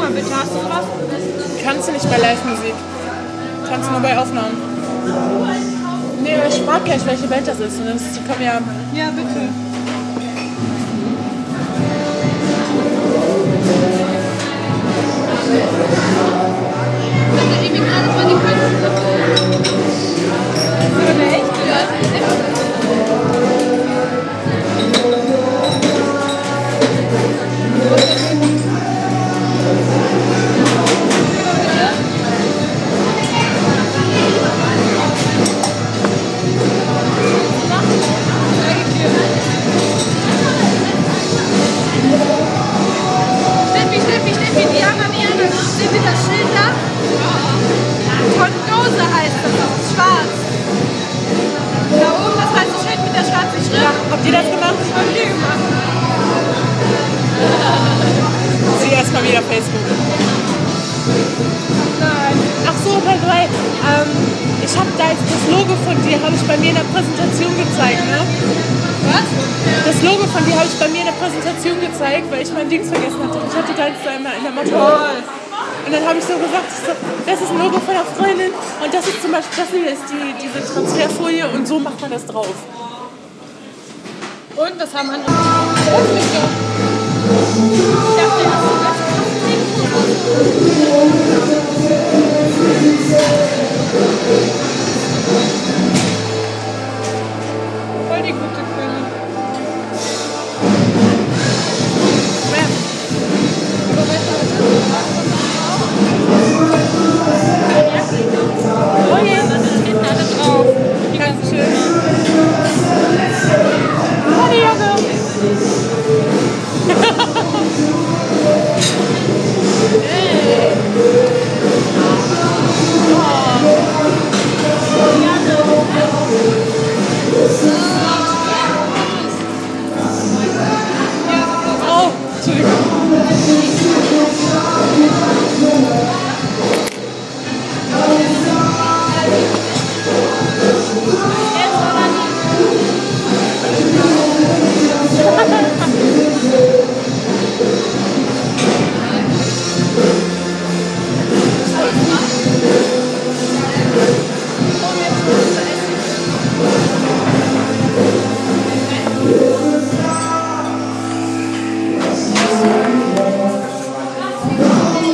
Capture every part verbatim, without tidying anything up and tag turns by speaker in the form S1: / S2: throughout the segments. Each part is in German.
S1: mal bitte, hast du was?
S2: Kannst du nicht bei Live-Musik. Kannst du nur bei Aufnahmen. Nee, aber ich frag gleich, welche Band das ist. Und das können wir ja...
S1: Ja, bitte. Ich hatte irgendwie gerade mal die Künstler. Das war echt Steffi, Steffi, Steffi, Diana, Diana, Steffi, das Schild da. Von Dose heißt das, das ist schwarz. Da oben das weiße Schild mit der schwarzen Schrift.
S2: Ja, habt ihr das gemacht?
S1: Das haben wir gemacht.
S2: Sie erstmal wieder Facebook.
S1: Nein.
S2: Ach so, by the way, ähm, ich habe da jetzt das Logo von dir, habe ich bei mir in der Präsentation gezeigt, ne?
S1: Was?
S2: Das Logo von dir habe ich bei mir in der Präsentation gezeigt, weil ich mein Dings vergessen hatte. Ich hatte deins da immer in der Motto. Und dann habe ich so gesagt, ich so, das ist ein Logo von einer Freundin und das ist zum Beispiel, das hier ist die, diese Transferfolie und so macht man das drauf.
S1: Und was haben andere? Ich dachte, das ist das. Voll die gute Quelle.
S2: Oh je, das steht da alle drauf. Die ganze schön. Oh, die Jacke. Hey. Oh, Entschuldigung.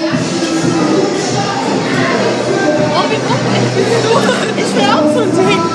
S2: Ich will auch so ein Ding.